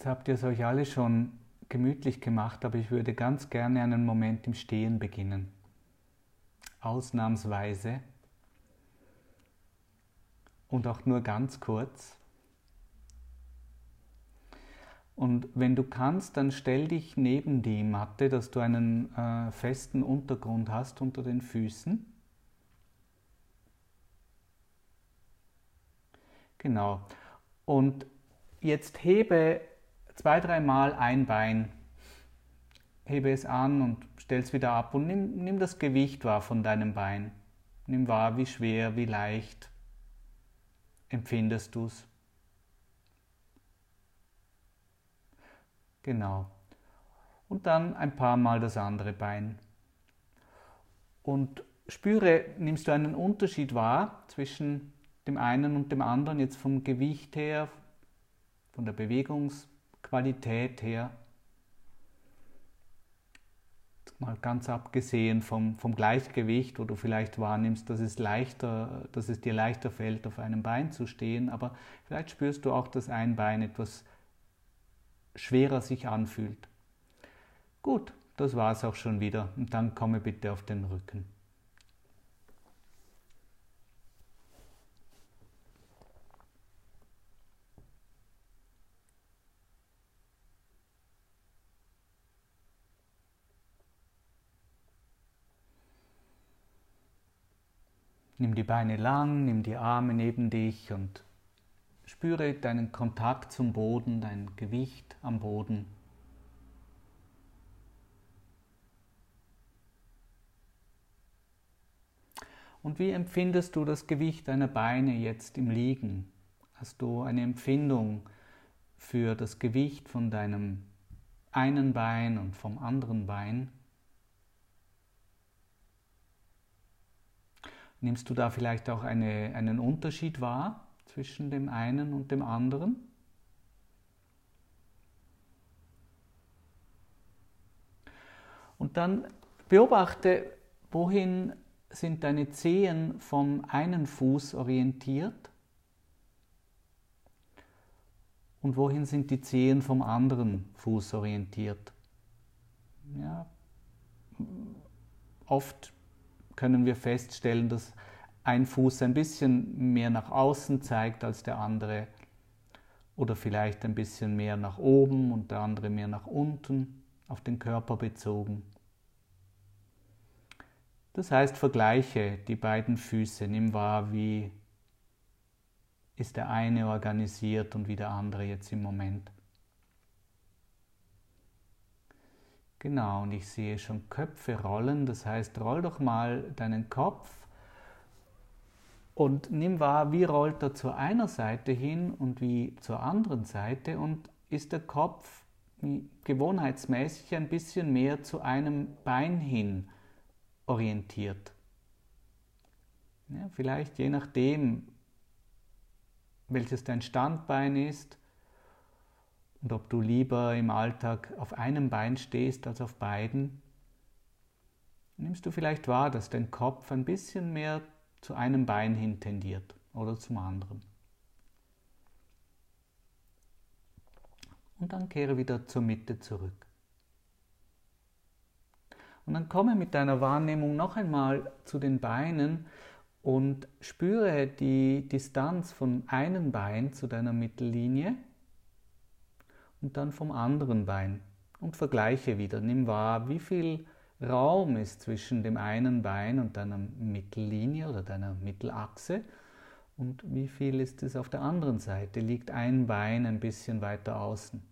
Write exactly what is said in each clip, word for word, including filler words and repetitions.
Jetzt habt ihr es euch alle schon gemütlich gemacht, aber ich würde ganz gerne einen Moment im Stehen beginnen. Ausnahmsweise und auch nur ganz kurz. Und wenn du kannst, dann stell dich neben die Matte, dass du einen äh, festen Untergrund hast unter den Füßen. Genau. Und jetzt hebe zwei, dreimal ein Bein. Hebe es an und stell es wieder ab und nimm, nimm das Gewicht wahr von deinem Bein. Nimm wahr, wie schwer, wie leicht empfindest du es. Genau. Und dann ein paar Mal das andere Bein. Und spüre, nimmst du einen Unterschied wahr zwischen dem einen und dem anderen, jetzt vom Gewicht her, von der Bewegungsqualität her? Mal ganz abgesehen vom, vom Gleichgewicht, wo du vielleicht wahrnimmst, dass es, leichter, dass es dir leichter fällt, auf einem Bein zu stehen, aber vielleicht spürst du auch, dass ein Bein etwas schwerer sich anfühlt. Gut, das war es auch schon wieder. Und dann komme bitte auf den Rücken. Nimm die Beine lang, nimm die Arme neben dich und spüre deinen Kontakt zum Boden, dein Gewicht am Boden. Und wie empfindest du das Gewicht deiner Beine jetzt im Liegen? Hast du eine Empfindung für das Gewicht von deinem einen Bein und vom anderen Bein? Nimmst du da vielleicht auch eine, einen Unterschied wahr zwischen dem einen und dem anderen? Und dann beobachte, wohin sind deine Zehen vom einen Fuß orientiert und wohin sind die Zehen vom anderen Fuß orientiert. Ja, oft können wir feststellen, dass ein Fuß ein bisschen mehr nach außen zeigt als der andere oder vielleicht ein bisschen mehr nach oben und der andere mehr nach unten, auf den Körper bezogen. Das heißt, vergleiche die beiden Füße, nimm wahr, wie ist der eine organisiert und wie der andere jetzt im Moment. Genau, und ich sehe schon Köpfe rollen, das heißt, roll doch mal deinen Kopf und nimm wahr, wie rollt er zur einer Seite hin und wie zur anderen Seite und ist der Kopf gewohnheitsmäßig ein bisschen mehr zu einem Bein hin orientiert. Ja, vielleicht je nachdem, welches dein Standbein ist und ob du lieber im Alltag auf einem Bein stehst als auf beiden, nimmst du vielleicht wahr, dass dein Kopf ein bisschen mehr zu einem Bein hin tendiert oder zum anderen. Und dann kehre wieder zur Mitte zurück. Und dann komme mit deiner Wahrnehmung noch einmal zu den Beinen und spüre die Distanz von einem Bein zu deiner Mittellinie und dann vom anderen Bein und vergleiche wieder. Nimm wahr, wie viel Raum ist zwischen dem einen Bein und deiner Mittellinie oder deiner Mittelachse und wie viel ist es auf der anderen Seite. Liegt ein Bein ein bisschen weiter außen?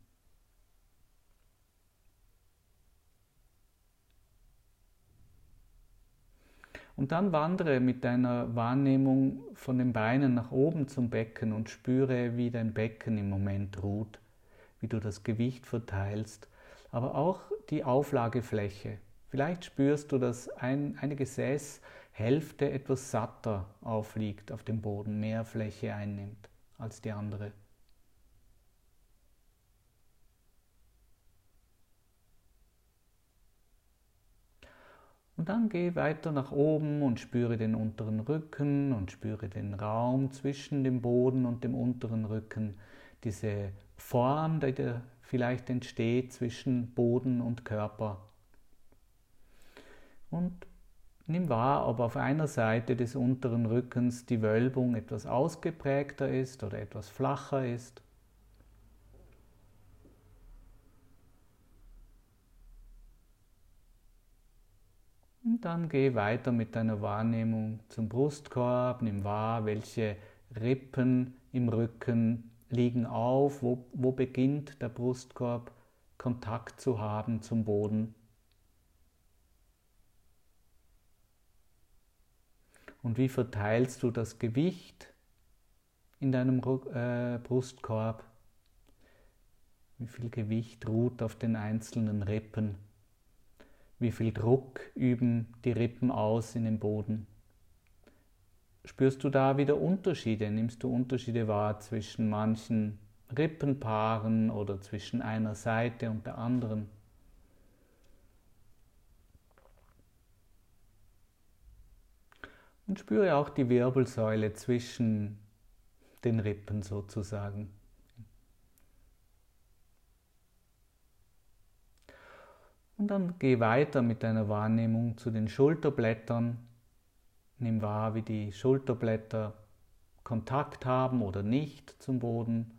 Und dann wandere mit deiner Wahrnehmung von den Beinen nach oben zum Becken und spüre, wie dein Becken im Moment ruht, wie du das Gewicht verteilst, aber auch die Auflagefläche. Vielleicht spürst du, dass ein, eine Gesäßhälfte etwas satter aufliegt auf dem Boden, mehr Fläche einnimmt als die andere. Und dann geh weiter nach oben und spüre den unteren Rücken und spüre den Raum zwischen dem Boden und dem unteren Rücken, diese Form, die der vielleicht entsteht zwischen Boden und Körper. Und nimm wahr, ob auf einer Seite des unteren Rückens die Wölbung etwas ausgeprägter ist oder etwas flacher ist. Und dann geh weiter mit deiner Wahrnehmung zum Brustkorb, nimm wahr, welche Rippen im Rücken liegen auf, wo, wo beginnt der Brustkorb Kontakt zu haben zum Boden. Und wie verteilst du das Gewicht in deinem äh, Brustkorb? Wie viel Gewicht ruht auf den einzelnen Rippen? Wie viel Druck üben die Rippen aus in den Boden? Spürst du da wieder Unterschiede? Nimmst du Unterschiede wahr zwischen manchen Rippenpaaren oder zwischen einer Seite und der anderen? Und spüre auch die Wirbelsäule zwischen den Rippen sozusagen. Und dann geh weiter mit deiner Wahrnehmung zu den Schulterblättern. Nimm wahr, wie die Schulterblätter Kontakt haben oder nicht zum Boden.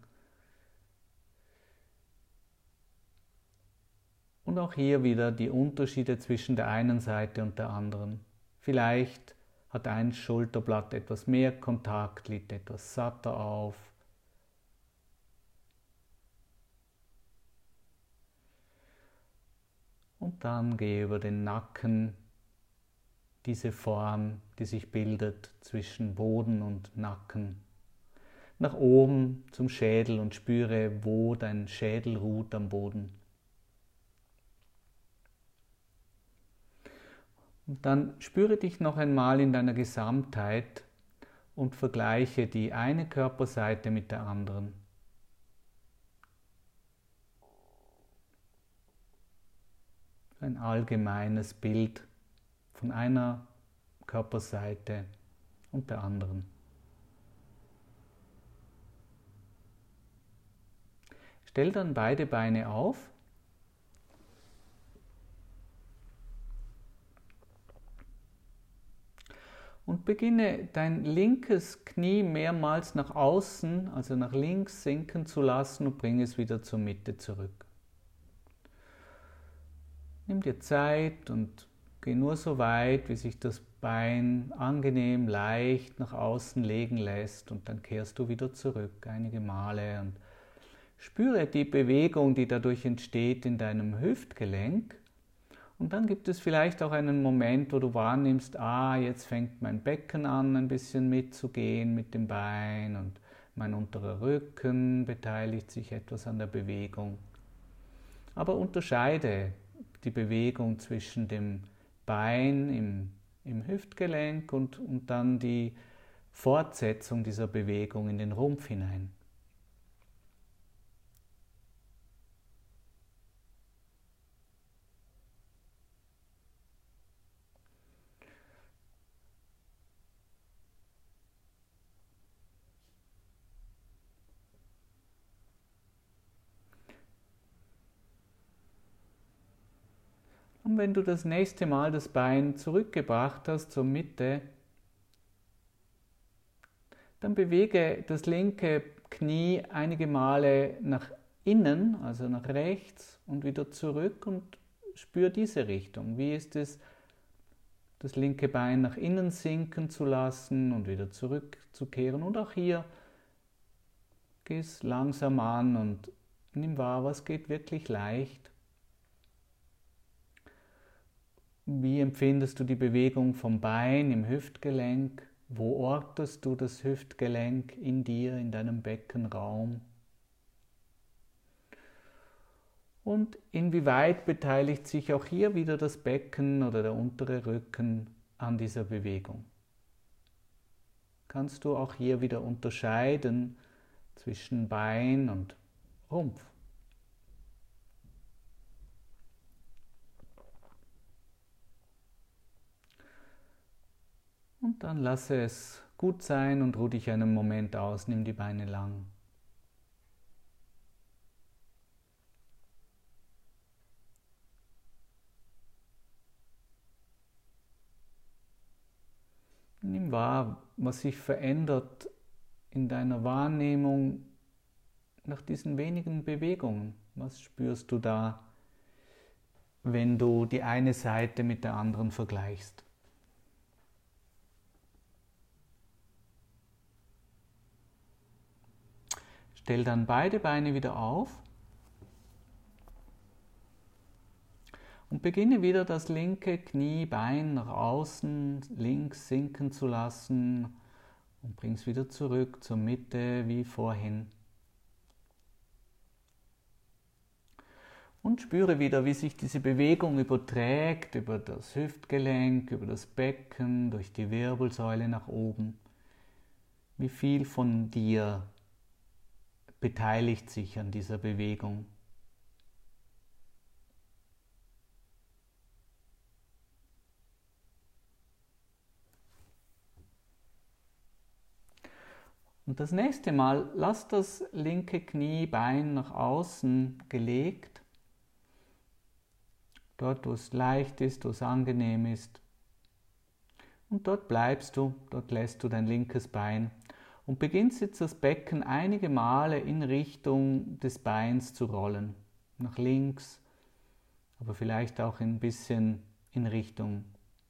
Und auch hier wieder die Unterschiede zwischen der einen Seite und der anderen. Vielleicht hat ein Schulterblatt etwas mehr Kontakt, liegt etwas satter auf. Und dann gehe über den Nacken, diese Form, die sich bildet zwischen Boden und Nacken, nach oben zum Schädel und spüre, wo dein Schädel ruht am Boden. Und dann spüre dich noch einmal in deiner Gesamtheit und vergleiche die eine Körperseite mit der anderen. Ein allgemeines Bild von einer Körperseite und der anderen. Stell dann beide Beine auf und beginne dein linkes Knie mehrmals nach außen, also nach links sinken zu lassen und bring es wieder zur Mitte zurück. Nimm dir Zeit und geh nur so weit, wie sich das Bein angenehm, leicht nach außen legen lässt und dann kehrst du wieder zurück, einige Male und spüre die Bewegung, die dadurch entsteht in deinem Hüftgelenk. Und dann gibt es vielleicht auch einen Moment, wo du wahrnimmst, ah, jetzt fängt mein Becken an, ein bisschen mitzugehen mit dem Bein und mein unterer Rücken beteiligt sich etwas an der Bewegung. Aber unterscheide die Bewegung zwischen dem Bein im, im Hüftgelenk und, und dann die Fortsetzung dieser Bewegung in den Rumpf hinein. Und wenn du das nächste Mal das Bein zurückgebracht hast zur Mitte, dann bewege das linke Knie einige Male nach innen, also nach rechts und wieder zurück und spür diese Richtung. Wie ist es, das linke Bein nach innen sinken zu lassen und wieder zurückzukehren? Und auch hier geh es langsam an und nimm wahr, was geht wirklich leicht. Wie empfindest du die Bewegung vom Bein im Hüftgelenk? Wo ortest du das Hüftgelenk in dir, in deinem Beckenraum? Und inwieweit beteiligt sich auch hier wieder das Becken oder der untere Rücken an dieser Bewegung? Kannst du auch hier wieder unterscheiden zwischen Bein und Rumpf? Und dann lasse es gut sein und ruh dich einen Moment aus, nimm die Beine lang. Nimm wahr, was sich verändert in deiner Wahrnehmung nach diesen wenigen Bewegungen. Was spürst du da, wenn du die eine Seite mit der anderen vergleichst? Stell dann beide Beine wieder auf und beginne wieder das linke Kniebein nach außen links sinken zu lassen und bring es wieder zurück zur Mitte wie vorhin. Und spüre wieder, wie sich diese Bewegung überträgt über das Hüftgelenk, über das Becken, durch die Wirbelsäule nach oben. Wie viel von dir beteiligt sich an dieser Bewegung? Und das nächste Mal lass das linke Kniebein nach außen gelegt, dort wo es leicht ist, wo es angenehm ist. Und dort bleibst du, dort lässt du dein linkes Bein und beginnst jetzt das Becken einige Male in Richtung des Beins zu rollen. Nach links, aber vielleicht auch ein bisschen in Richtung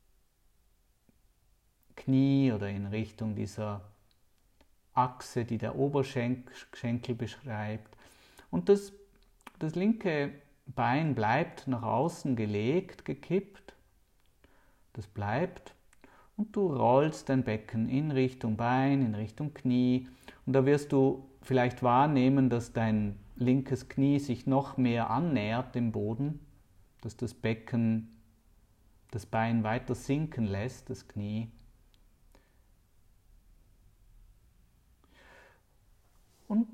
Knie oder in Richtung dieser Achse, die der Oberschenkel beschreibt. Und das, das linke Bein bleibt nach außen gelegt, gekippt. Das bleibt. Und du rollst dein Becken in Richtung Bein, in Richtung Knie. Und da wirst du vielleicht wahrnehmen, dass dein linkes Knie sich noch mehr annähert dem Boden, dass das Becken das Bein weiter sinken lässt, das Knie. Und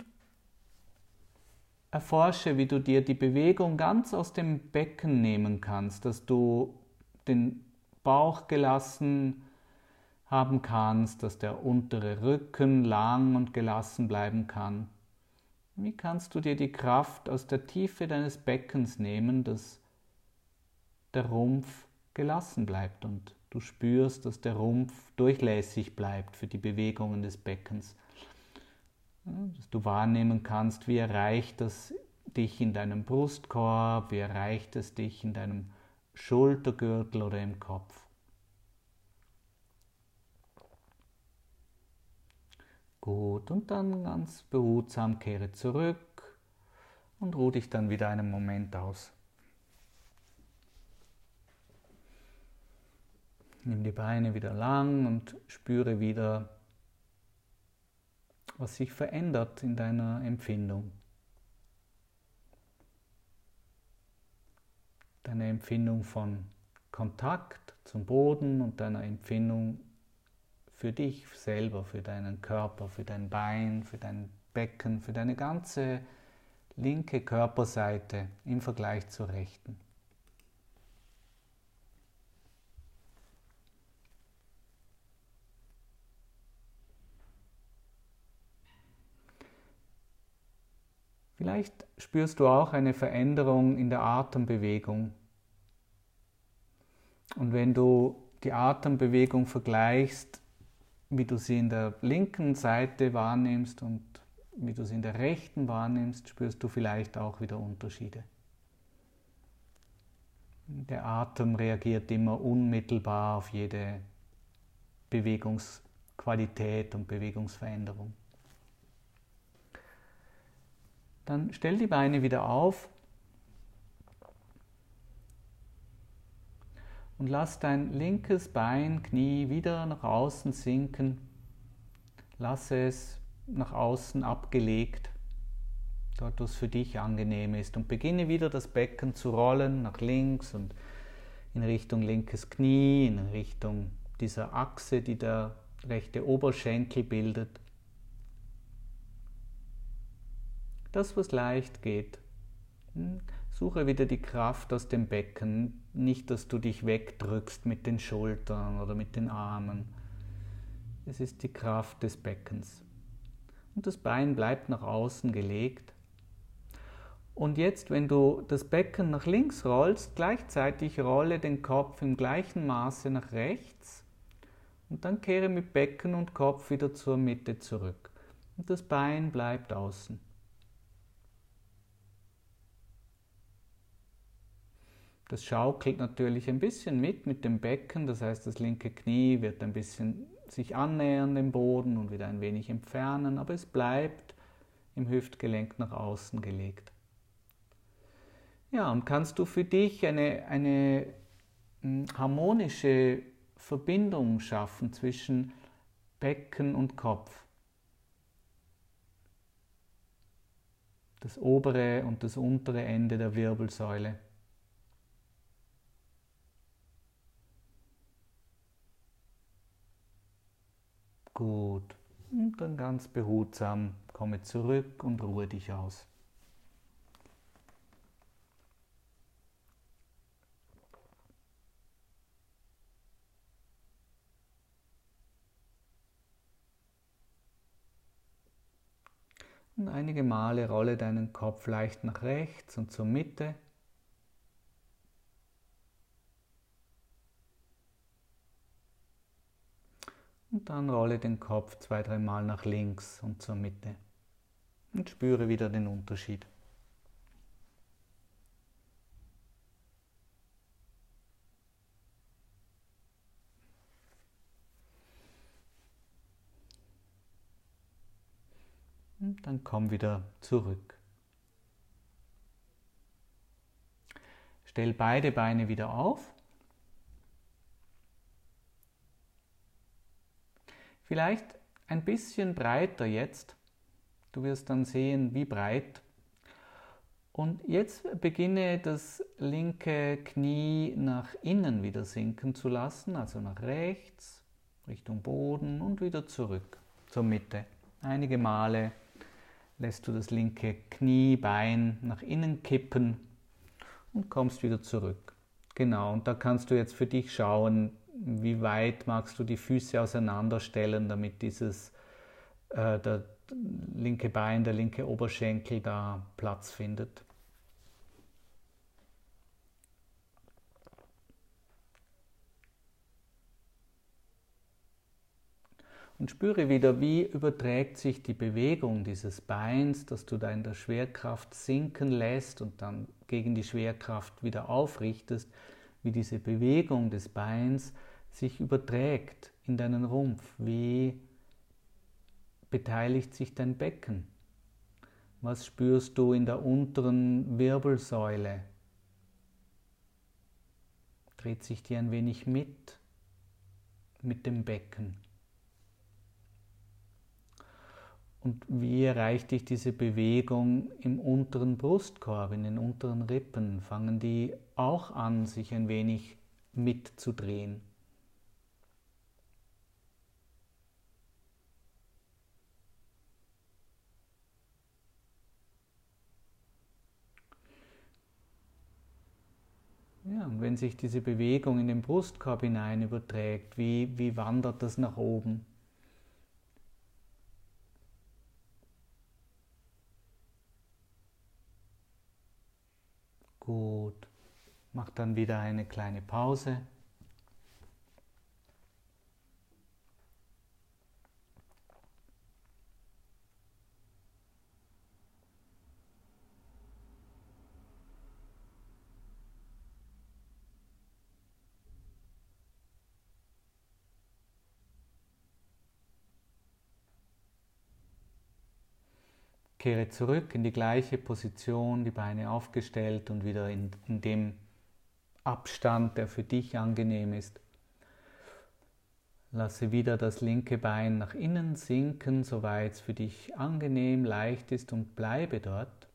erforsche, wie du dir die Bewegung ganz aus dem Becken nehmen kannst, dass du den Bauch gelassen haben kannst, dass der untere Rücken lang und gelassen bleiben kann. Wie kannst du dir die Kraft aus der Tiefe deines Beckens nehmen, dass der Rumpf gelassen bleibt und du spürst, dass der Rumpf durchlässig bleibt für die Bewegungen des Beckens. Dass du wahrnehmen kannst, wie erreicht es dich in deinem Brustkorb, wie erreicht es dich in deinem Schultergürtel oder im Kopf. Gut, und dann ganz behutsam kehre zurück und ruh dich dann wieder einen Moment aus. Nimm die Beine wieder lang und spüre wieder, was sich verändert in deiner Empfindung. Deine Empfindung von Kontakt zum Boden und deiner Empfindung für dich selber, für deinen Körper, für dein Bein, für dein Becken, für deine ganze linke Körperseite im Vergleich zur rechten. Vielleicht spürst du auch eine Veränderung in der Atembewegung. Und wenn du die Atembewegung vergleichst, wie du sie in der linken Seite wahrnimmst und wie du sie in der rechten wahrnimmst, spürst du vielleicht auch wieder Unterschiede. Der Atem reagiert immer unmittelbar auf jede Bewegungsqualität und Bewegungsveränderung. Dann stell die Beine wieder auf und lass dein linkes Bein, Knie wieder nach außen sinken. Lasse es nach außen abgelegt, dort wo es für dich angenehm ist. Und beginne wieder das Becken zu rollen nach links und in Richtung linkes Knie, in Richtung dieser Achse, die der rechte Oberschenkel bildet. Das, was leicht geht. Suche wieder die Kraft aus dem Becken, nicht, dass du dich wegdrückst mit den Schultern oder mit den Armen. Es ist die Kraft des Beckens. Und das Bein bleibt nach außen gelegt. Und jetzt, wenn du das Becken nach links rollst, gleichzeitig rolle den Kopf im gleichen Maße nach rechts Und dann kehre mit Becken und Kopf wieder zur Mitte zurück. Und das Bein bleibt außen. Das schaukelt natürlich ein bisschen mit mit dem Becken, das heißt, das linke Knie wird ein bisschen sich annähern dem Boden und wieder ein wenig entfernen, aber es bleibt im Hüftgelenk nach außen gelegt. Ja, und kannst du für dich eine, eine harmonische Verbindung schaffen zwischen Becken und Kopf. Das obere und das untere Ende der Wirbelsäule. Gut. Und dann ganz behutsam komme zurück und ruhe dich aus. Und einige Male rolle deinen Kopf leicht nach rechts und zur Mitte. Und dann rolle den Kopf zwei, dreimal nach links und zur Mitte. Und spüre wieder den Unterschied. Und dann komm wieder zurück. Stell beide Beine wieder auf. Vielleicht ein bisschen breiter jetzt. Du wirst dann sehen, wie breit. Und jetzt beginne das linke Knie nach innen wieder sinken zu lassen, also nach rechts, Richtung Boden und wieder zurück zur Mitte. Einige Male lässt du das linke Knie, Bein nach innen kippen und kommst wieder zurück. Genau, und da kannst du jetzt für dich schauen, wie weit magst du die Füße auseinanderstellen, damit dieses äh, der linke Bein, der linke Oberschenkel da Platz findet. Und spüre wieder, wie überträgt sich die Bewegung dieses Beins, das du da in der Schwerkraft sinken lässt und dann gegen die Schwerkraft wieder aufrichtest, wie diese Bewegung des Beins sich überträgt in deinen Rumpf. Wie beteiligt sich dein Becken? Was spürst du in der unteren Wirbelsäule? Dreht sich die ein wenig mit, mit dem Becken? Und wie erreicht dich diese Bewegung im unteren Brustkorb, in den unteren Rippen? Fangen die auch an, sich ein wenig mitzudrehen? Ja, und wenn sich diese Bewegung in den Brustkorb hinein überträgt, wie, wie wandert das nach oben? Gut, mach dann wieder eine kleine Pause. Kehre zurück in die gleiche Position, die Beine aufgestellt und wieder in, in dem Abstand, der für dich angenehm ist. Lasse wieder das linke Bein nach innen sinken, soweit es für dich angenehm, leicht ist, und bleibe dort.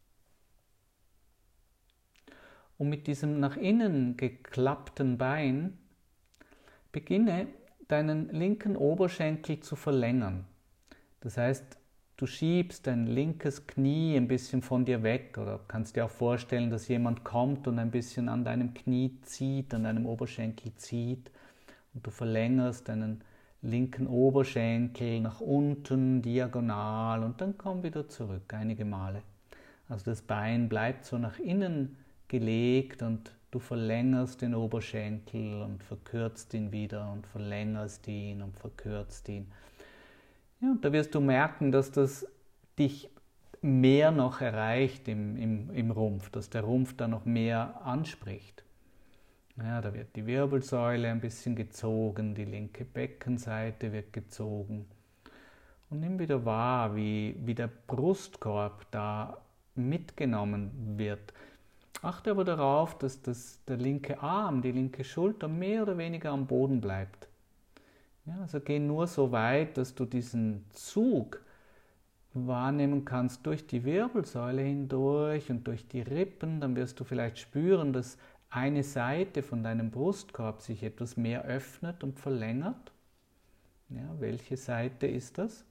Und mit diesem nach innen geklappten Bein beginne deinen linken Oberschenkel zu verlängern. Das heißt, du schiebst dein linkes Knie ein bisschen von dir weg, oder kannst dir auch vorstellen, dass jemand kommt und ein bisschen an deinem Knie zieht, an deinem Oberschenkel zieht, und du verlängerst deinen linken Oberschenkel nach unten, diagonal, und dann komm wieder zurück, einige Male. Also das Bein bleibt so nach innen gelegt und du verlängerst den Oberschenkel und verkürzt ihn wieder und verlängerst ihn und verkürzt ihn. Ja, und da wirst du merken, dass das dich mehr noch erreicht im, im, im Rumpf, dass der Rumpf da noch mehr anspricht. Ja, da wird die Wirbelsäule ein bisschen gezogen, die linke Beckenseite wird gezogen. Und nimm wieder wahr, wie, wie der Brustkorb da mitgenommen wird. Achte aber darauf, dass das, der linke Arm, die linke Schulter mehr oder weniger am Boden bleibt. Ja, also geh nur so weit, dass du diesen Zug wahrnehmen kannst durch die Wirbelsäule hindurch und durch die Rippen. Dann wirst du vielleicht spüren, dass eine Seite von deinem Brustkorb sich etwas mehr öffnet und verlängert. Ja, welche Seite ist das?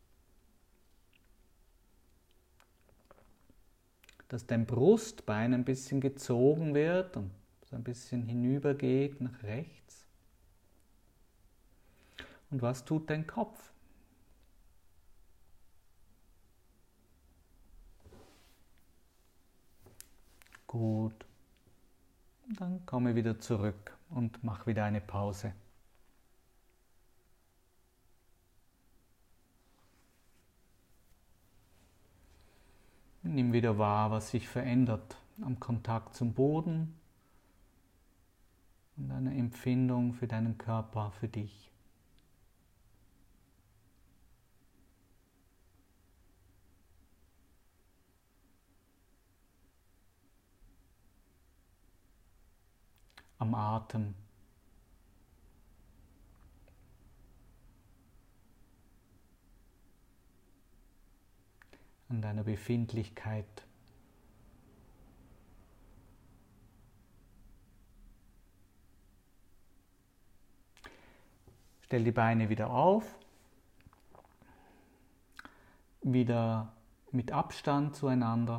Dass dein Brustbein ein bisschen gezogen wird und so ein bisschen hinübergeht nach rechts. Und was tut dein Kopf? Gut. Dann komme wieder zurück und mach wieder eine Pause. Nimm wieder wahr, was sich verändert am Kontakt zum Boden und eine Empfindung für deinen Körper, für dich. Am Atem. An deiner Befindlichkeit. Stell die Beine wieder auf, wieder mit Abstand zueinander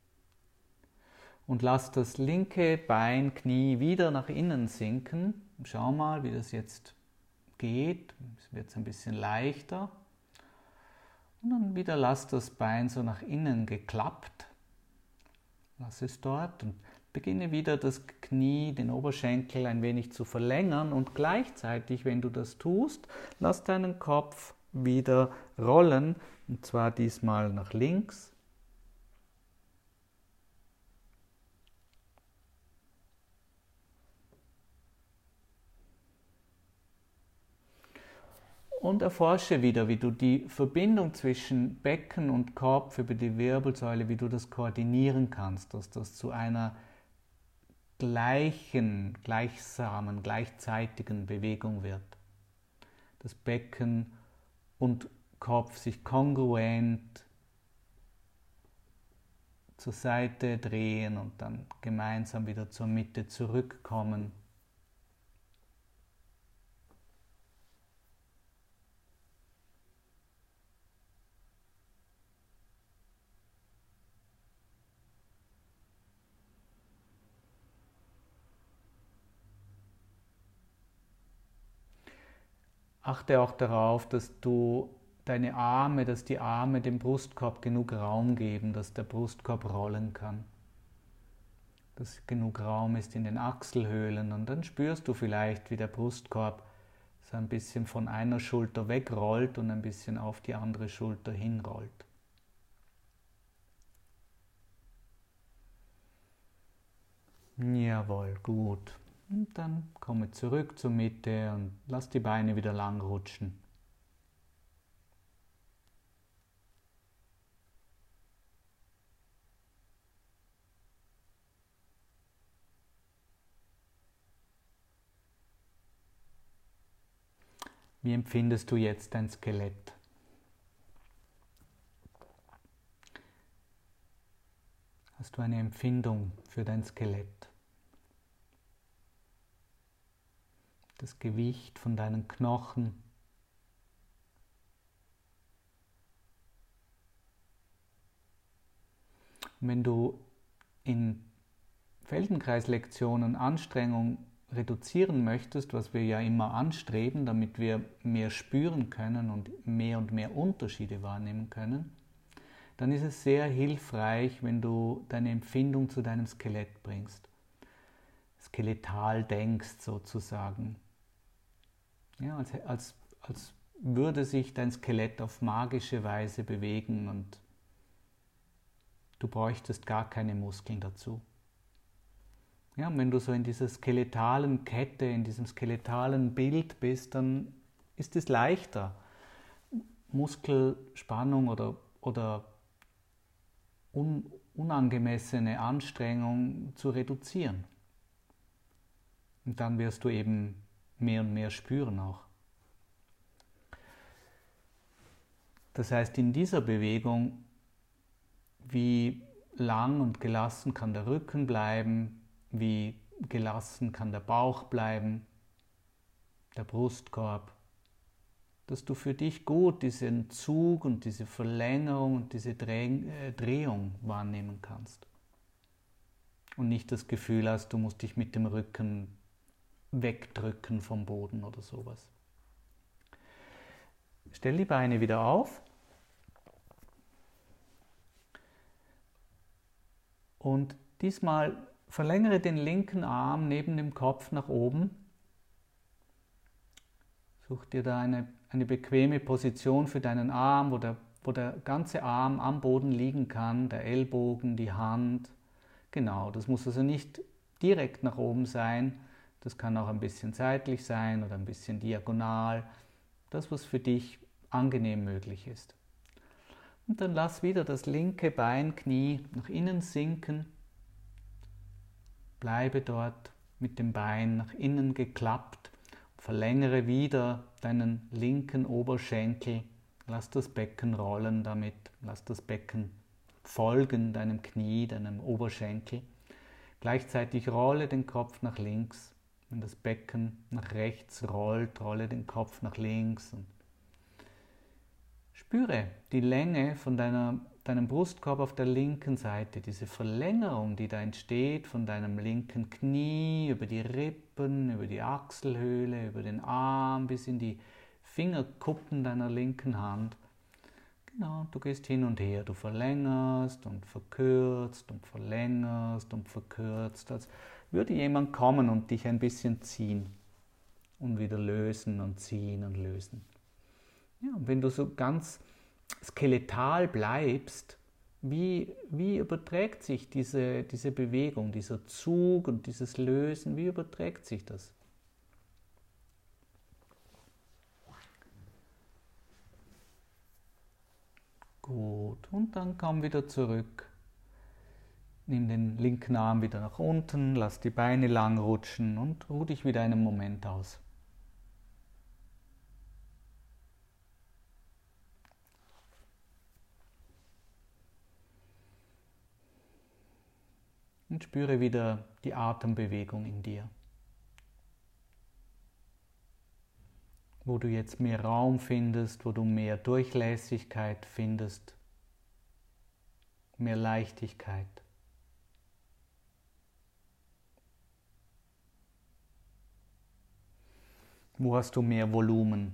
und lass das linke Bein, Knie wieder nach innen sinken. Schau mal, wie das jetzt geht. Es wird ein bisschen leichter. Und dann wieder lass das Bein so nach innen geklappt. Lass es dort und beginne wieder das Knie, den Oberschenkel ein wenig zu verlängern und gleichzeitig, wenn du das tust, lass deinen Kopf wieder rollen und zwar diesmal nach links. Und erforsche wieder, wie du die Verbindung zwischen Becken und Kopf über die Wirbelsäule, wie du das koordinieren kannst, dass das zu einer gleichen, gleichsamen, gleichzeitigen Bewegung wird. Das Becken und Kopf sich kongruent zur Seite drehen und dann gemeinsam wieder zur Mitte zurückkommen. Achte auch darauf, dass du deine Arme, dass die Arme dem Brustkorb genug Raum geben, dass der Brustkorb rollen kann. Dass genug Raum ist in den Achselhöhlen und dann spürst du vielleicht, wie der Brustkorb so ein bisschen von einer Schulter wegrollt und ein bisschen auf die andere Schulter hinrollt. Jawohl, gut. Und dann komme zurück zur Mitte und lass die Beine wieder lang rutschen. Wie empfindest du jetzt dein Skelett? Hast du eine Empfindung für dein Skelett? Das Gewicht von deinen Knochen. Und wenn du in Feldenkreislektionen Anstrengung reduzieren möchtest, was wir ja immer anstreben, damit wir mehr spüren können und mehr und mehr Unterschiede wahrnehmen können, dann ist es sehr hilfreich, wenn du deine Empfindung zu deinem Skelett bringst. skeletal denkst sozusagen. Ja, als, als, als würde sich dein Skelett auf magische Weise bewegen und du bräuchtest gar keine Muskeln dazu. Ja, und wenn du so in dieser skeletalen Kette, in diesem skeletalen Bild bist, dann ist es leichter, Muskelspannung oder, oder un, unangemessene Anstrengung zu reduzieren. Und dann wirst du eben mehr und mehr spüren auch. Das heißt, in dieser Bewegung, wie lang und gelassen kann der Rücken bleiben, wie gelassen kann der Bauch bleiben, der Brustkorb, dass du für dich gut diesen Zug und diese Verlängerung und diese Drehung wahrnehmen kannst. Und nicht das Gefühl hast, du musst dich mit dem Rücken wegdrücken vom Boden oder sowas. Stell die Beine wieder auf und diesmal verlängere den linken Arm neben dem Kopf nach oben. Such dir da eine, eine bequeme Position für deinen Arm, wo der, wo der ganze Arm am Boden liegen kann, der Ellbogen, die Hand. Genau, das muss also nicht direkt nach oben sein, das kann auch ein bisschen seitlich sein oder ein bisschen diagonal. Das, was für dich angenehm möglich ist. Und dann lass wieder das linke Bein, Knie nach innen sinken. Bleibe dort mit dem Bein nach innen geklappt. Verlängere wieder deinen linken Oberschenkel. Lass das Becken rollen damit. Lass das Becken folgen deinem Knie, deinem Oberschenkel. Gleichzeitig rolle den Kopf nach links. Wenn das Becken nach rechts rollt, rolle den Kopf nach links. Und spüre die Länge von deiner, deinem Brustkorb auf der linken Seite, diese Verlängerung, die da entsteht von deinem linken Knie über die Rippen, über die Achselhöhle, über den Arm bis in die Fingerkuppen deiner linken Hand. Genau, du gehst hin und her, du verlängerst und verkürzt und verlängerst und verkürzt, als würde jemand kommen und dich ein bisschen ziehen und wieder lösen und ziehen und lösen. Ja, und wenn du so ganz skeletal bleibst, wie, wie überträgt sich diese, diese Bewegung, dieser Zug und dieses Lösen, wie überträgt sich das? Gut, und dann komm wieder zurück. Nimm den linken Arm wieder nach unten, lass die Beine lang rutschen und ruh dich wieder einen Moment aus. Und spüre wieder die Atembewegung in dir. Wo du jetzt mehr Raum findest, wo du mehr Durchlässigkeit findest, mehr Leichtigkeit. Wo hast du mehr Volumen?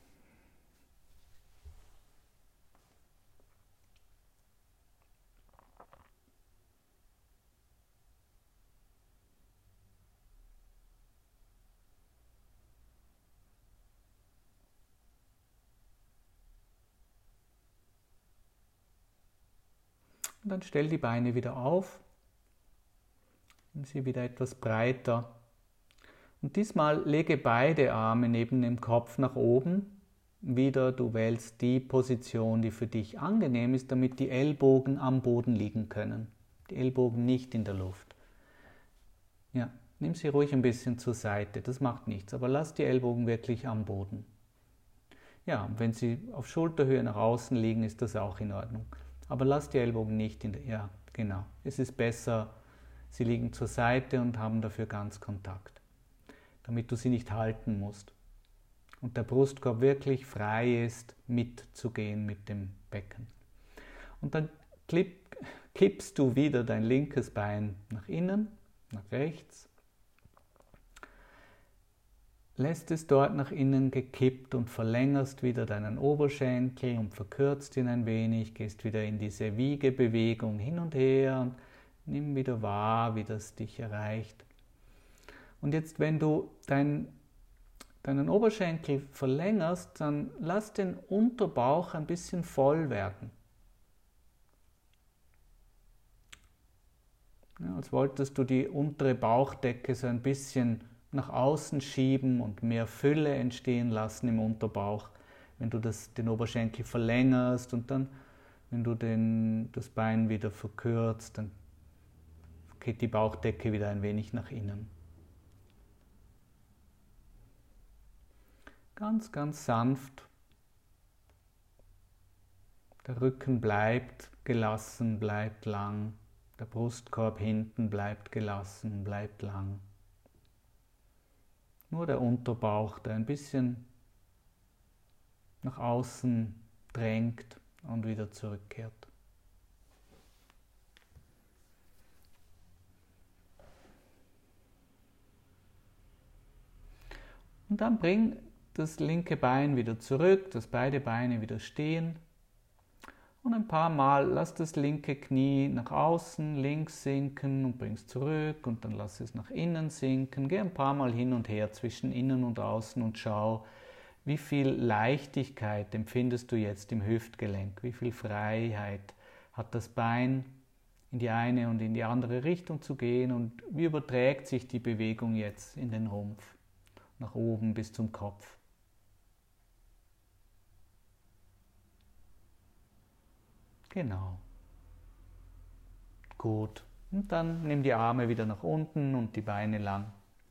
Und dann stell die Beine wieder auf, nimm sie wieder etwas breiter. Und diesmal lege beide Arme neben dem Kopf nach oben. Wieder, du wählst die Position, die für dich angenehm ist, damit die Ellbogen am Boden liegen können. Die Ellbogen nicht in der Luft. Ja, nimm sie ruhig ein bisschen zur Seite, das macht nichts, aber lass die Ellbogen wirklich am Boden. Ja, wenn sie auf Schulterhöhe nach außen liegen, ist das auch in Ordnung. Aber lass die Ellbogen nicht in der... Ja, genau. Es ist besser, sie liegen zur Seite und haben dafür ganz Kontakt, damit du sie nicht halten musst. Und der Brustkorb wirklich frei ist, mitzugehen mit dem Becken. Und dann klipp, kippst du wieder dein linkes Bein nach innen, nach rechts. Lässt es dort nach innen gekippt und verlängerst wieder deinen Oberschenkel und verkürzt ihn ein wenig, gehst wieder in diese Wiegebewegung hin und her und nimm wieder wahr, wie das dich erreicht. Und jetzt, wenn du dein, deinen Oberschenkel verlängerst, dann lass den Unterbauch ein bisschen voll werden. Ja, als wolltest du die untere Bauchdecke so ein bisschen nach außen schieben und mehr Fülle entstehen lassen im Unterbauch. Wenn du das, den Oberschenkel verlängerst und dann, wenn du den, das Bein wieder verkürzt, dann geht die Bauchdecke wieder ein wenig nach innen. Ganz, ganz sanft. Der Rücken bleibt gelassen, bleibt lang. Der Brustkorb hinten bleibt gelassen, bleibt lang. Nur der Unterbauch, der ein bisschen nach außen drängt und wieder zurückkehrt. Und dann bring das linke Bein wieder zurück, dass beide Beine wieder stehen. Und ein paar Mal lass das linke Knie nach außen, links sinken und bring es zurück und dann lass es nach innen sinken. Geh ein paar Mal hin und her zwischen innen und außen und schau, wie viel Leichtigkeit empfindest du jetzt im Hüftgelenk, wie viel Freiheit hat das Bein in die eine und in die andere Richtung zu gehen und wie überträgt sich die Bewegung jetzt in den Rumpf, nach oben bis zum Kopf. Genau. Gut. Und dann nimm die Arme wieder nach unten und die Beine lang.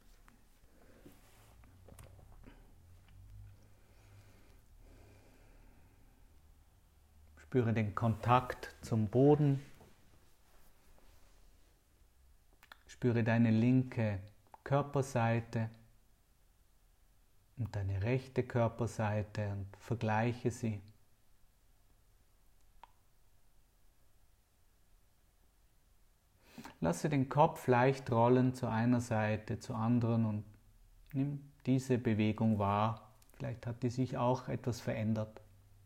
Spüre den Kontakt zum Boden. Spüre deine linke Körperseite und deine rechte Körperseite und vergleiche sie. Lasse den Kopf leicht rollen zu einer Seite, zur anderen und nimm diese Bewegung wahr. Vielleicht hat die sich auch etwas verändert.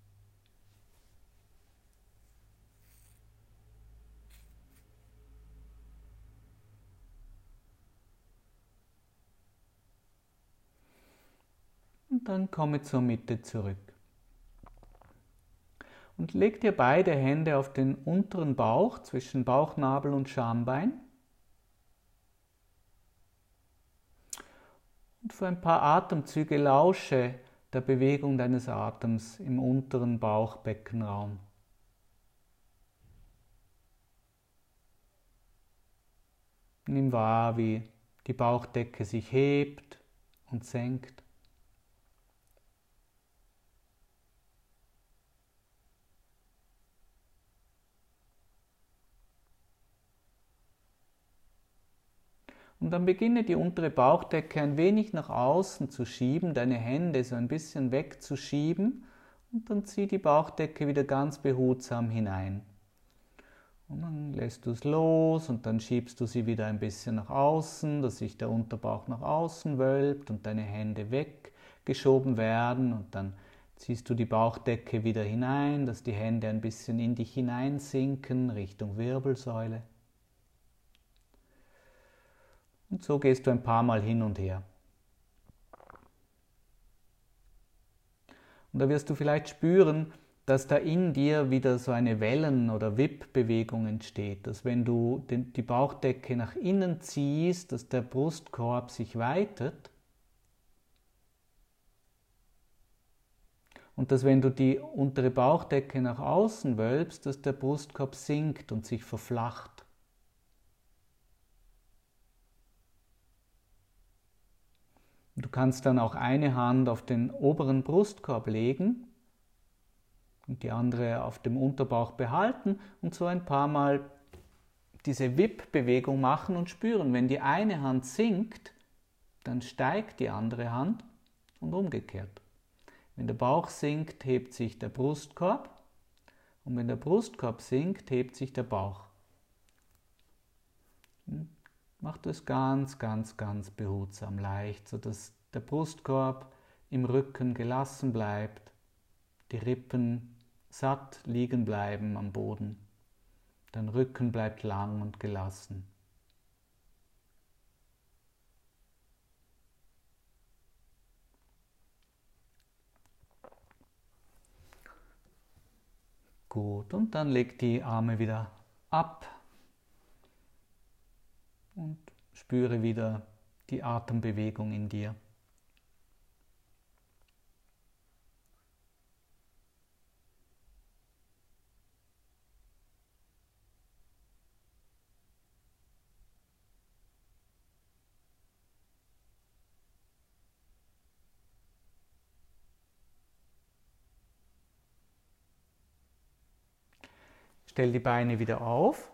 Und dann komme zur Mitte zurück. Und leg dir beide Hände auf den unteren Bauch zwischen Bauchnabel und Schambein. Und für ein paar Atemzüge lausche der Bewegung deines Atems im unteren Bauchbeckenraum. Nimm wahr, wie die Bauchdecke sich hebt und senkt. Und dann beginne die untere Bauchdecke ein wenig nach außen zu schieben, deine Hände so ein bisschen wegzuschieben und dann zieh die Bauchdecke wieder ganz behutsam hinein. Und dann lässt du es los und dann schiebst du sie wieder ein bisschen nach außen, dass sich der Unterbauch nach außen wölbt und deine Hände weggeschoben werden und dann ziehst du die Bauchdecke wieder hinein, dass die Hände ein bisschen in dich hineinsinken Richtung Wirbelsäule. Und so gehst du ein paar Mal hin und her. Und da wirst du vielleicht spüren, dass da in dir wieder so eine Wellen- oder Wippbewegung entsteht, dass wenn du die Bauchdecke nach innen ziehst, dass der Brustkorb sich weitet und dass wenn du die untere Bauchdecke nach außen wölbst, dass der Brustkorb sinkt und sich verflacht. Du kannst dann auch eine Hand auf den oberen Brustkorb legen und die andere auf dem Unterbauch behalten und so ein paar Mal diese Wippbewegung machen und spüren. Wenn die eine Hand sinkt, dann steigt die andere Hand und umgekehrt. Wenn der Bauch sinkt, hebt sich der Brustkorb und wenn der Brustkorb sinkt, hebt sich der Bauch. Mach das ganz, ganz, ganz behutsam, leicht, sodass der Brustkorb im Rücken gelassen bleibt, die Rippen satt liegen bleiben am Boden, dein Rücken bleibt lang und gelassen. Gut, und dann leg die Arme wieder ab und spüre wieder die Atembewegung in dir. Stell die Beine wieder auf.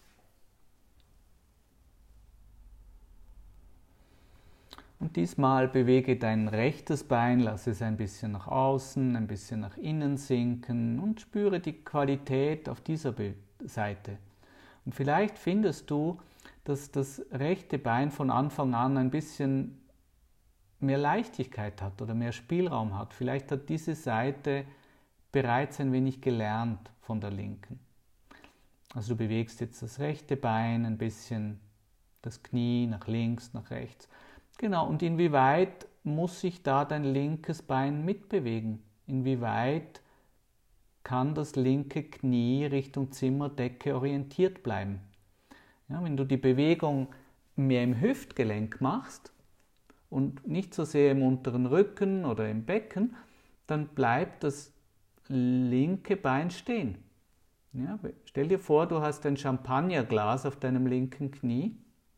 Und diesmal bewege dein rechtes Bein, lass es ein bisschen nach außen, ein bisschen nach innen sinken und spüre die Qualität auf dieser Seite. Und vielleicht findest du, dass das rechte Bein von Anfang an ein bisschen mehr Leichtigkeit hat oder mehr Spielraum hat. Vielleicht hat diese Seite bereits ein wenig gelernt von der linken. Also du bewegst jetzt das rechte Bein ein bisschen, das Knie nach links, nach rechts. Genau, und inwieweit muss sich da dein linkes Bein mitbewegen? Inwieweit kann das linke Knie Richtung Zimmerdecke orientiert bleiben? Ja, wenn du die Bewegung mehr im Hüftgelenk machst und nicht so sehr im unteren Rücken oder im Becken, dann bleibt das linke Bein stehen. Ja, stell dir vor, du hast ein Champagnerglas auf deinem linken Knie,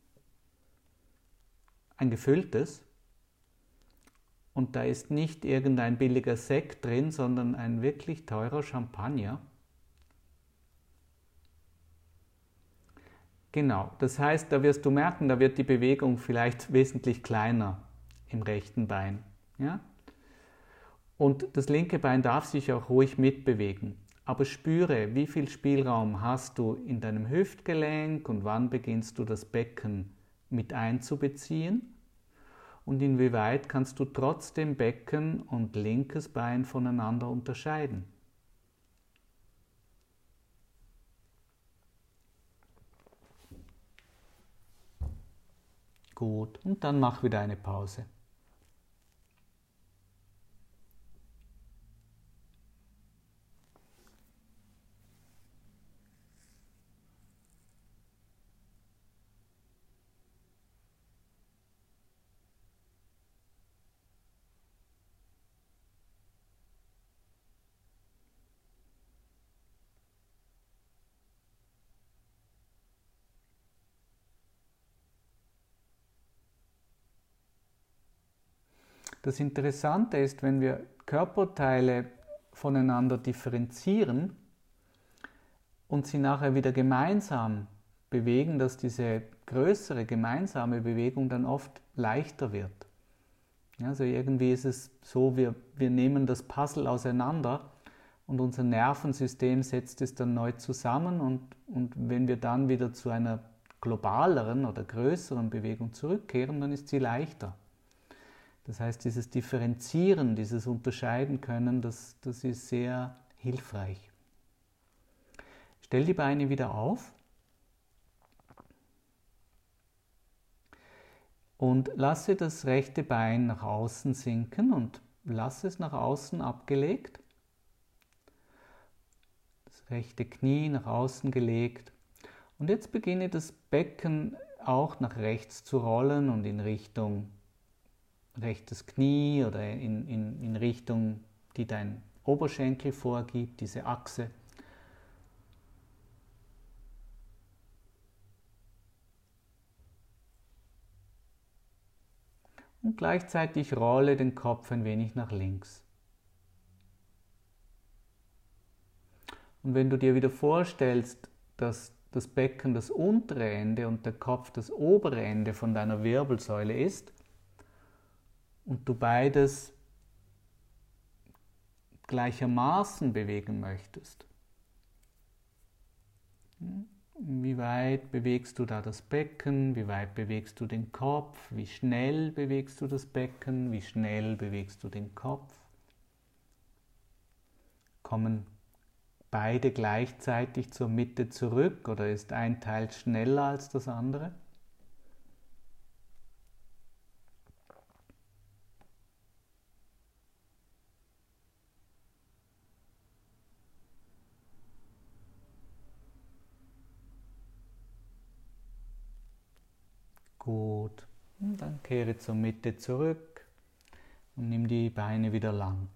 ein gefülltes, und da ist nicht irgendein billiger Sekt drin, sondern ein wirklich teurer Champagner. Genau, das heißt, da wirst du merken, da wird die Bewegung vielleicht wesentlich kleiner im rechten Bein. Ja? Und das linke Bein darf sich auch ruhig mitbewegen. Aber spüre, wie viel Spielraum hast du in deinem Hüftgelenk und wann beginnst du das Becken mit einzubeziehen und inwieweit kannst du trotzdem Becken und linkes Bein voneinander unterscheiden. Gut, und dann mach wieder eine Pause. Das Interessante ist, wenn wir Körperteile voneinander differenzieren und sie nachher wieder gemeinsam bewegen, dass diese größere gemeinsame Bewegung dann oft leichter wird. Also irgendwie ist es so, wir, wir nehmen das Puzzle auseinander und unser Nervensystem setzt es dann neu zusammen und, und wenn wir dann wieder zu einer globaleren oder größeren Bewegung zurückkehren, dann ist sie leichter. Das heißt, dieses Differenzieren, dieses Unterscheiden können, das, das ist sehr hilfreich. Stell die Beine wieder auf und lasse das rechte Bein nach außen sinken und lasse es nach außen abgelegt. Das rechte Knie nach außen gelegt. Und jetzt beginne das Becken auch nach rechts zu rollen und in Richtung rechtes Knie oder in, in, in Richtung, die dein Oberschenkel vorgibt, diese Achse. Und gleichzeitig rolle den Kopf ein wenig nach links. Und wenn du dir wieder vorstellst, dass das Becken das untere Ende und der Kopf das obere Ende von deiner Wirbelsäule ist, und du beides gleichermaßen bewegen möchtest. Wie weit bewegst du da das Becken? Wie weit bewegst du den Kopf? Wie schnell bewegst du das Becken? Wie schnell bewegst du den Kopf? Kommen beide gleichzeitig zur Mitte zurück oder ist ein Teil schneller als das andere? Gut. Und dann kehre zur Mitte zurück und nimm die Beine wieder lang.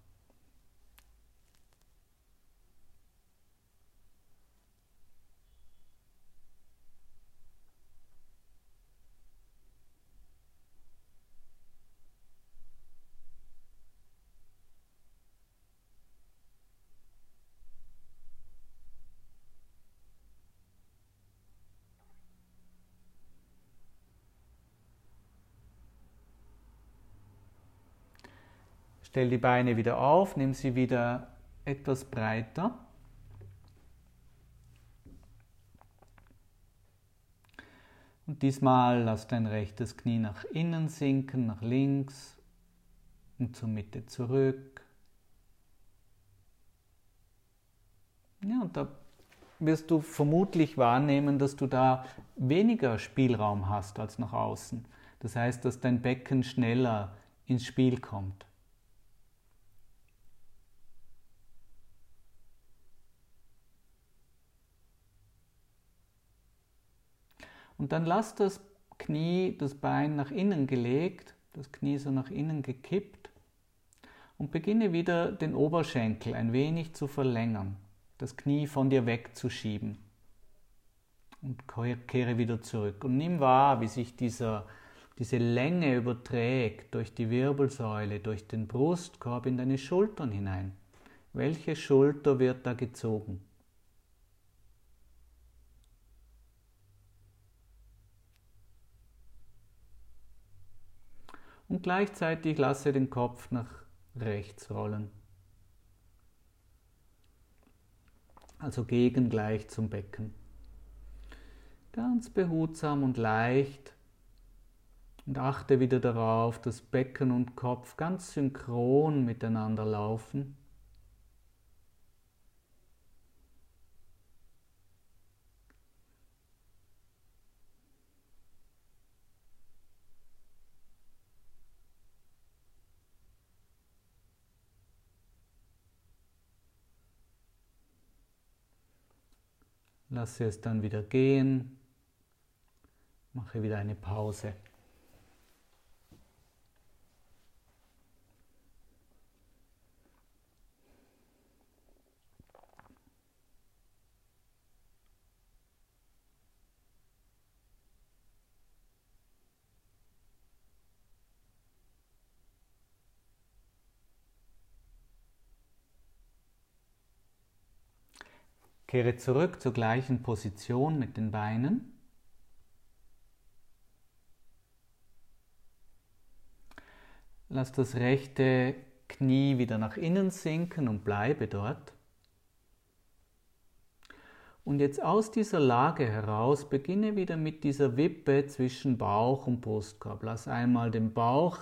Stell die Beine wieder auf, nimm sie wieder etwas breiter. Und diesmal lass dein rechtes Knie nach innen sinken, nach links und zur Mitte zurück. Ja, und da wirst du vermutlich wahrnehmen, dass du da weniger Spielraum hast als nach außen. Das heißt, dass dein Becken schneller ins Spiel kommt. Und dann lass das Knie, das Bein nach innen gelegt, das Knie so nach innen gekippt und beginne wieder den Oberschenkel ein wenig zu verlängern, das Knie von dir wegzuschieben und kehre wieder zurück. Und nimm wahr, wie sich dieser, diese Länge überträgt durch die Wirbelsäule, durch den Brustkorb in deine Schultern hinein. Welche Schulter wird da gezogen? Und gleichzeitig lasse den Kopf nach rechts rollen. Also gegengleich zum Becken. Ganz behutsam und leicht. Und achte wieder darauf, dass Becken und Kopf ganz synchron miteinander laufen. Lasse es dann wieder gehen. Mache wieder eine Pause. Kehre zurück zur gleichen Position mit den Beinen. Lass das rechte Knie wieder nach innen sinken und bleibe dort. Und jetzt aus dieser Lage heraus beginne wieder mit dieser Wippe zwischen Bauch und Brustkorb. Lass einmal den Bauch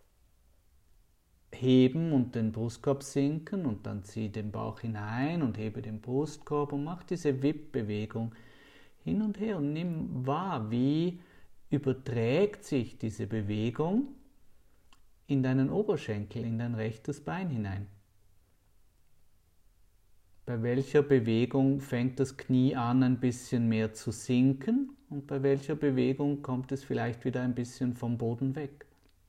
heben und den Brustkorb sinken und dann zieh den Bauch hinein und hebe den Brustkorb und mach diese Wippbewegung hin und her und nimm wahr, wie überträgt sich diese Bewegung in deinen Oberschenkel, in dein rechtes Bein hinein. Bei welcher Bewegung fängt das Knie an, ein bisschen mehr zu sinken und bei welcher Bewegung kommt es vielleicht wieder ein bisschen vom Boden weg?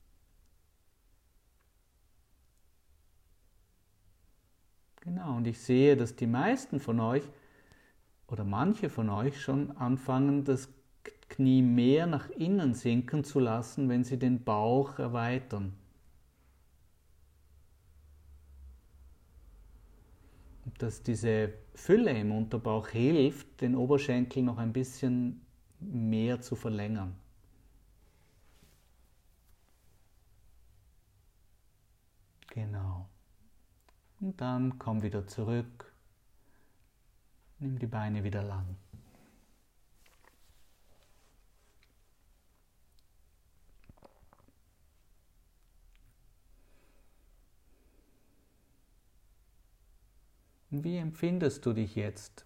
Genau, und ich sehe, dass die meisten von euch oder manche von euch schon anfangen, das Knie mehr nach innen sinken zu lassen, wenn sie den Bauch erweitern. Dass diese Fülle im Unterbauch hilft, den Oberschenkel noch ein bisschen mehr zu verlängern. Genau. Und dann komm wieder zurück. Nimm die Beine wieder lang. Und wie empfindest du dich jetzt?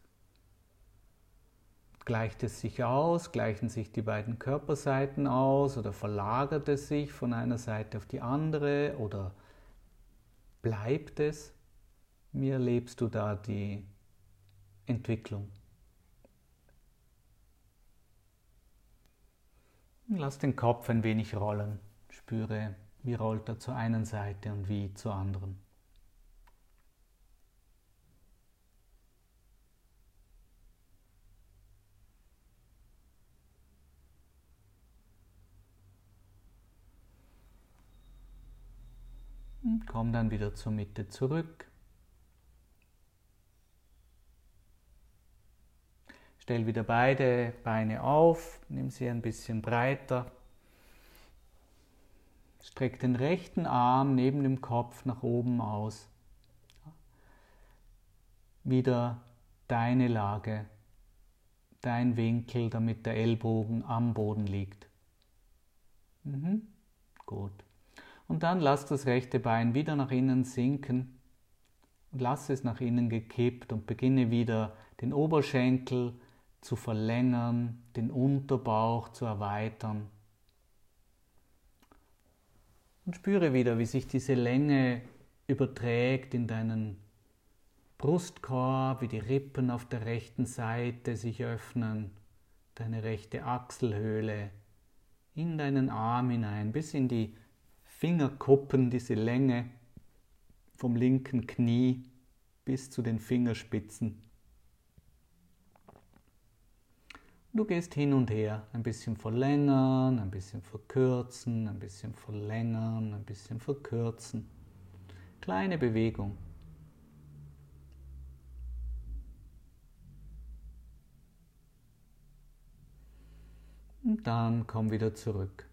Gleicht es sich aus? Gleichen sich die beiden Körperseiten aus? Oder verlagert es sich von einer Seite auf die andere? Oder bleibt es? Wie erlebst du da die Entwicklung? Lass den Kopf ein wenig rollen. Spüre, wie rollt er zur einen Seite und wie zur anderen. Und komm dann wieder zur Mitte zurück. Stell wieder beide Beine auf, nimm sie ein bisschen breiter. Streck den rechten Arm neben dem Kopf nach oben aus. Wieder deine Lage, dein Winkel, damit der Ellbogen am Boden liegt. Mhm. Gut. Und dann lass das rechte Bein wieder nach innen sinken und lass es nach innen gekippt und beginne wieder den Oberschenkel zu verlängern, den Unterbauch zu erweitern. Und spüre wieder, wie sich diese Länge überträgt in deinen Brustkorb, wie die Rippen auf der rechten Seite sich öffnen, deine rechte Achselhöhle, in deinen Arm hinein, bis in die Fingerkuppen, diese Länge vom linken Knie bis zu den Fingerspitzen. Du gehst hin und her, ein bisschen verlängern, ein bisschen verkürzen, ein bisschen verlängern, ein bisschen verkürzen. Kleine Bewegung. Und dann komm wieder zurück.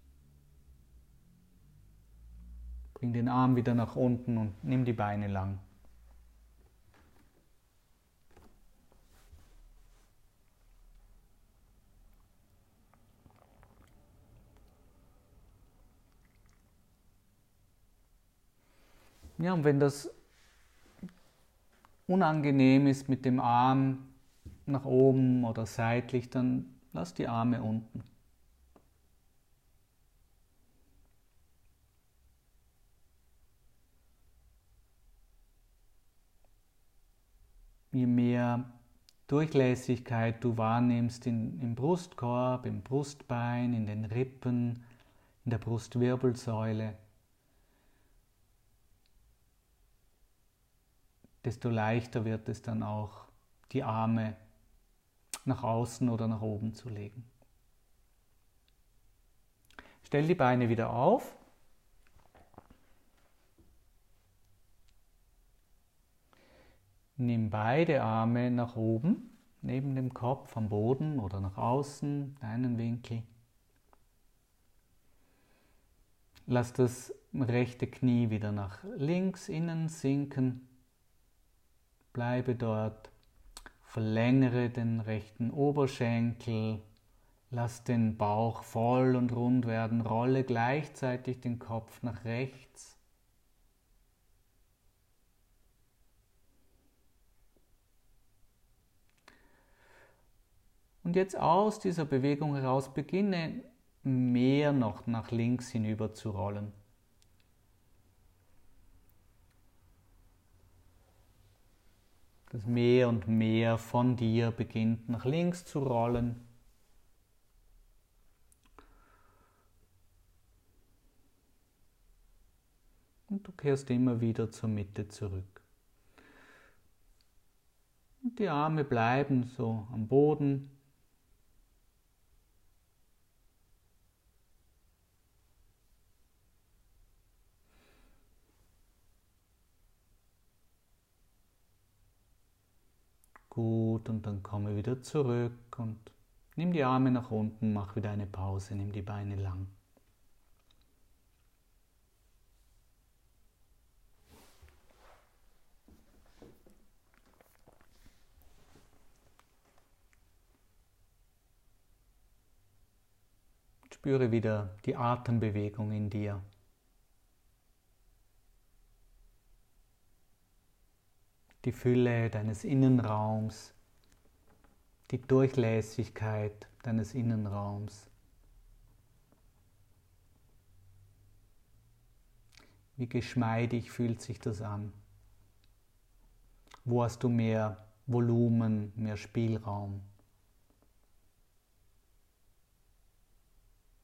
Bring den Arm wieder nach unten und nimm die Beine lang. Ja, und wenn das unangenehm ist mit dem Arm nach oben oder seitlich, dann lass die Arme unten. Je mehr Durchlässigkeit du wahrnimmst in, im Brustkorb, im Brustbein, in den Rippen, in der Brustwirbelsäule, desto leichter wird es dann auch, die Arme nach außen oder nach oben zu legen. Stell die Beine wieder auf. Nimm beide Arme nach oben, neben dem Kopf am Boden oder nach außen, deinen Winkel. Lass das rechte Knie wieder nach links innen sinken. Bleibe dort. Verlängere den rechten Oberschenkel. Lass den Bauch voll und rund werden. Rolle gleichzeitig den Kopf nach rechts. Und jetzt aus dieser Bewegung heraus beginne mehr noch nach links hinüber zu rollen. Dass mehr und mehr von dir beginnt nach links zu rollen. Und du kehrst immer wieder zur Mitte zurück. Und die Arme bleiben so am Boden. Gut, und dann komme wieder zurück und nimm die Arme nach unten, mach wieder eine Pause, nimm die Beine lang. Spüre wieder die Atembewegung in dir. Die Fülle deines Innenraums, die Durchlässigkeit deines Innenraums. Wie geschmeidig fühlt sich das an? Wo hast du mehr Volumen, mehr Spielraum?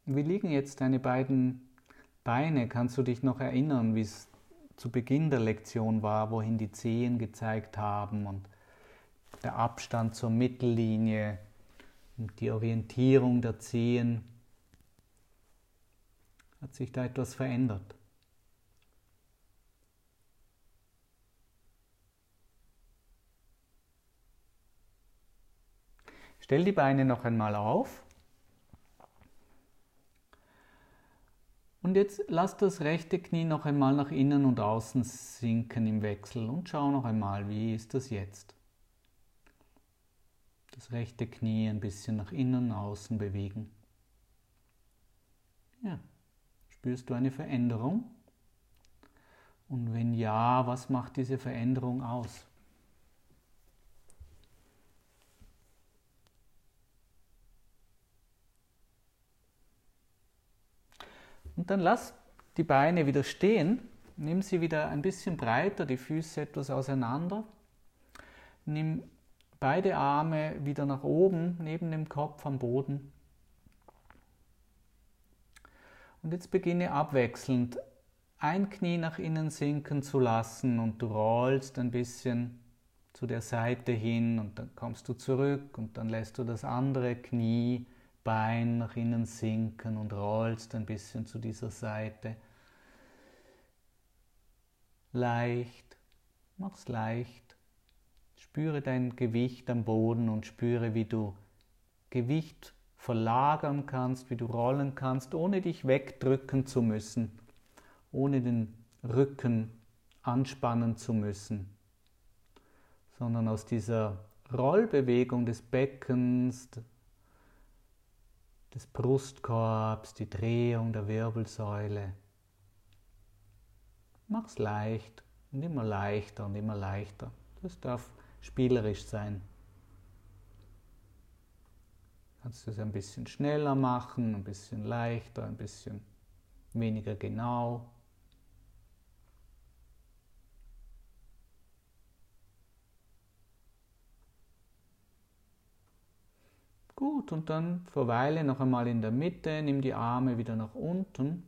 Wie liegen jetzt deine beiden Beine? Kannst du dich noch erinnern, wie es zu Beginn der Lektion war, wohin die Zehen gezeigt haben und der Abstand zur Mittellinie und die Orientierung der Zehen? Hat sich da etwas verändert? Stell die Beine noch einmal auf und jetzt lass das rechte Knie noch einmal nach innen und außen sinken im Wechsel und schau noch einmal, wie ist das jetzt? Das rechte Knie ein bisschen nach innen, außen bewegen. Ja, spürst du eine Veränderung? Und wenn ja, was macht diese Veränderung aus? Und dann lass die Beine wieder stehen, nimm sie wieder ein bisschen breiter, die Füße etwas auseinander, nimm beide Arme wieder nach oben, neben dem Kopf am Boden. Und jetzt beginne abwechselnd ein Knie nach innen sinken zu lassen und du rollst ein bisschen zu der Seite hin und dann kommst du zurück und dann lässt du das andere Knie, Bein nach innen sinken und rollst ein bisschen zu dieser Seite. Leicht, mach's leicht. Spüre dein Gewicht am Boden und spüre, wie du Gewicht verlagern kannst, wie du rollen kannst, ohne dich wegdrücken zu müssen, ohne den Rücken anspannen zu müssen, sondern aus dieser Rollbewegung des Beckens, des Brustkorbs, die Drehung der Wirbelsäule. Mach's leicht und immer leichter und immer leichter. Das darf spielerisch sein. Kannst du es ein bisschen schneller machen, ein bisschen leichter, ein bisschen weniger genau. Gut, und dann verweile noch einmal in der Mitte, nimm die Arme wieder nach unten.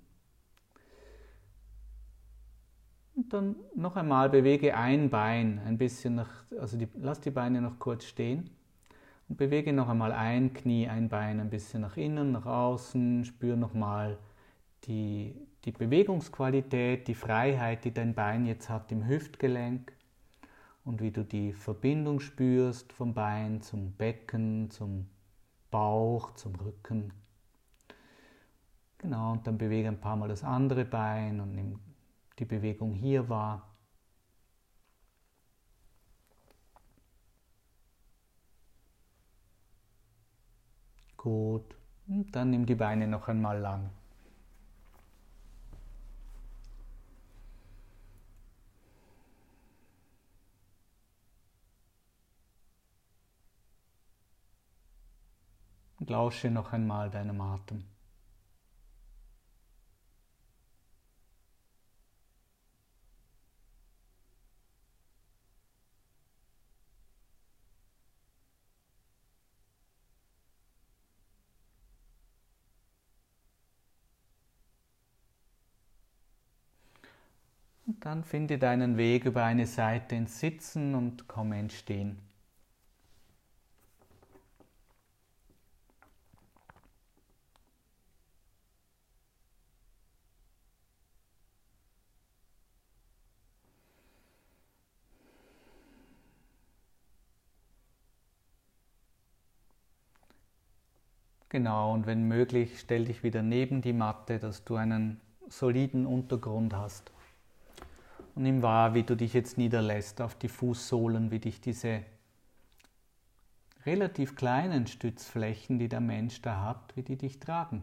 Und dann noch einmal bewege ein Bein ein bisschen nach, also die, lass die Beine noch kurz stehen. Und bewege noch einmal ein Knie, ein Bein ein bisschen nach innen, nach außen. Spür nochmal die, die Bewegungsqualität, die Freiheit, die dein Bein jetzt hat im Hüftgelenk. Und wie du die Verbindung spürst vom Bein zum Becken, zum Bauch, zum Rücken. Genau, und dann bewege ein paar Mal das andere Bein und nimm die Bewegung hier wahr. Gut, und dann nimm die Beine noch einmal lang. Und lausche noch einmal deinem Atem. Und dann finde deinen Weg über eine Seite ins Sitzen und komme ins Stehen. Genau, und wenn möglich, stell dich wieder neben die Matte, dass du einen soliden Untergrund hast. Und nimm wahr, wie du dich jetzt niederlässt auf die Fußsohlen, wie dich diese relativ kleinen Stützflächen, die der Mensch da hat, wie die dich tragen.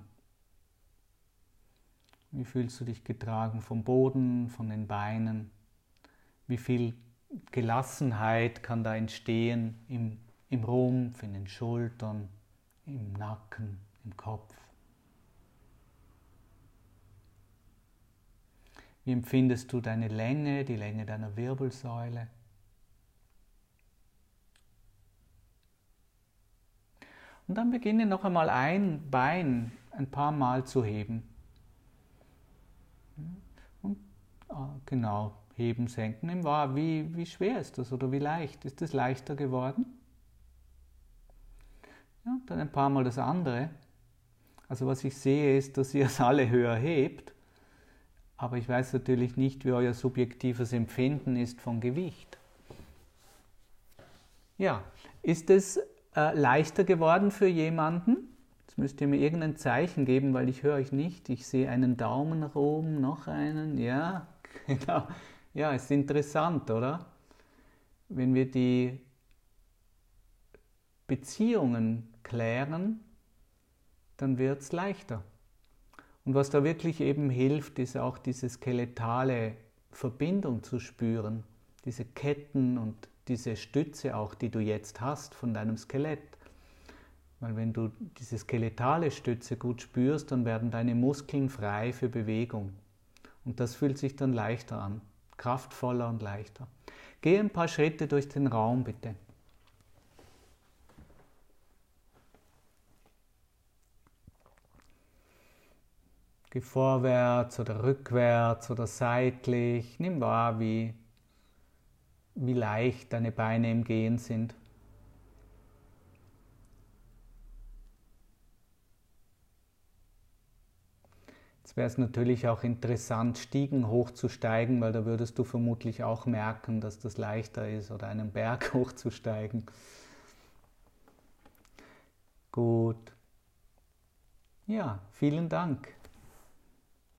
Wie fühlst du dich getragen vom Boden, von den Beinen? Wie viel Gelassenheit kann da entstehen im, im Rumpf, in den Schultern, im Nacken, im Kopf? Wie empfindest du deine Länge, die Länge deiner Wirbelsäule? Und dann beginne noch einmal ein Bein ein paar Mal zu heben. Und ah, genau, heben, senken. Nimm wahr, wie, wie schwer ist das oder wie leicht? Ist es leichter geworden? Ja, dann ein paar Mal das andere. Also was ich sehe ist, dass ihr es alle höher hebt, aber ich weiß natürlich nicht, wie euer subjektives Empfinden ist von Gewicht. Ja, ist es äh, leichter geworden für jemanden? Jetzt müsst ihr mir irgendein Zeichen geben, weil ich höre euch nicht. Ich sehe einen Daumen nach oben, noch einen, ja, genau. Ja, ist interessant, oder? Wenn wir die Beziehungen klären, dann wird es leichter. Und was da wirklich eben hilft, ist auch diese skeletale Verbindung zu spüren, diese Ketten und diese Stütze auch, die du jetzt hast von deinem Skelett. Weil wenn du diese skeletale Stütze gut spürst, dann werden deine Muskeln frei für Bewegung. Und das fühlt sich dann leichter an, kraftvoller und leichter. Geh ein paar Schritte durch den Raum, bitte. Geh vorwärts oder rückwärts oder seitlich. Nimm wahr, wie, wie leicht deine Beine im Gehen sind. Jetzt wäre es natürlich auch interessant, Stiegen hochzusteigen, weil da würdest du vermutlich auch merken, dass das leichter ist, oder einen Berg hochzusteigen. Gut. Ja, vielen Dank.